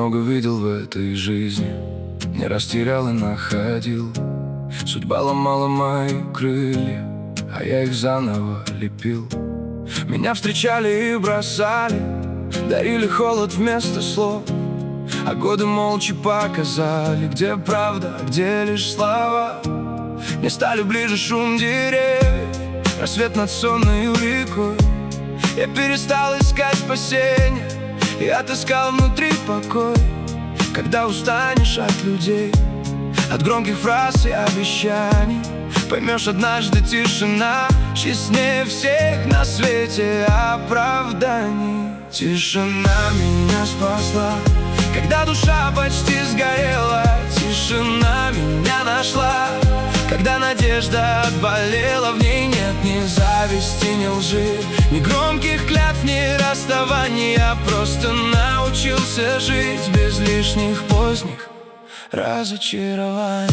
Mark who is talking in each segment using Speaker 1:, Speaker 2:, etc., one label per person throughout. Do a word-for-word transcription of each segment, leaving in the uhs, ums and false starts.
Speaker 1: много видел в этой жизни, не растерял и находил. Судьба ломала мои крылья, а я их заново лепил. Меня встречали и бросали, дарили холод вместо слов, а годы молча показали, где правда, а где лишь слова. Мне стали ближе шум деревьев, рассвет над сонной рекой. Я перестал искать спасения и отыскал внутри покой. Когда устанешь от людей, от громких фраз и обещаний, поймешь однажды, тишина честнее всех на свете оправданий. Тишина меня спасла, когда душа почти сгорела. Тишина меня нашла, когда надежда отболела. В ней нет ни зависти, ни лжи, ни громких клятв, ни расставаний. Я просто научился жить без лишних поздних разочарований.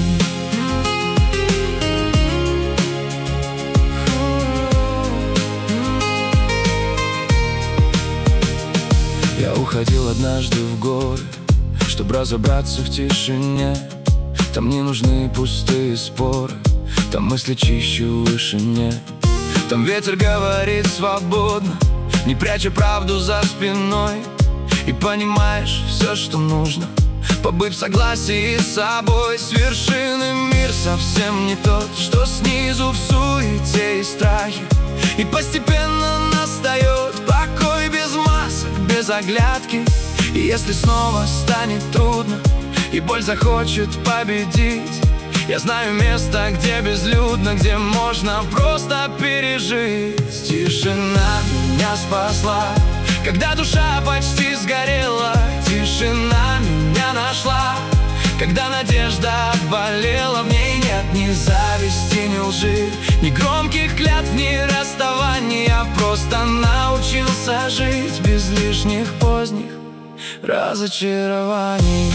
Speaker 1: Я уходил однажды в горы, чтобы разобраться в тишине. Там не нужны пустые споры, там мысли чище в вышине. Там ветер говорит свободно, не пряча правду за спиной. И понимаешь все, что нужно, побыть в согласии с собой. С вершины мир совсем не тот, что снизу в суете и страхе. И постепенно настает покой без масок, без оглядки. И если снова станет трудно и боль захочет победить, я знаю место, где безлюдно, где можно просто пережить. Тишина меня спасла, когда душа почти сгорела. Тишина меня нашла, когда надежда отболела. В ней нет ни зависти, ни лжи, ни громких клятв, ни расставаний. Я просто научился жить без лишних поздних разочарований.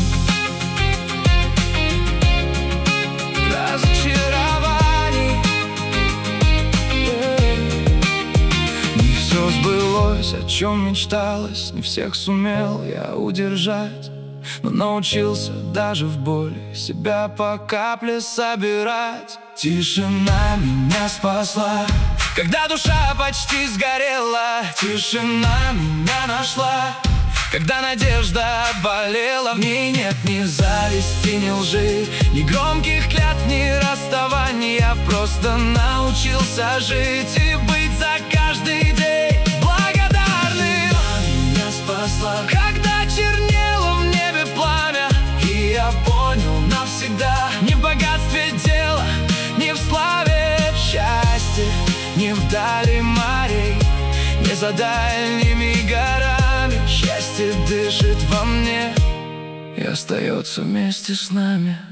Speaker 1: Разочарований. Не все сбылось, о чем мечталось, не всех сумел я удержать, но научился даже в боли себя по капле собирать. Тишина меня спасла, когда душа почти сгорела. Тишина меня нашла, когда надежда отболела. В ней нет ни зависти, ни лжи, ни громких клятв, ни расставаний. Я просто научился жить и быть за каждый день благодарным. Меня спасла, когда чернело в небе пламя, и я понял навсегда: не в богатстве дело, не в славе, в счастье, не вдали морей, не за дальними горами. Счастье дышит во мне и остается вместе с нами.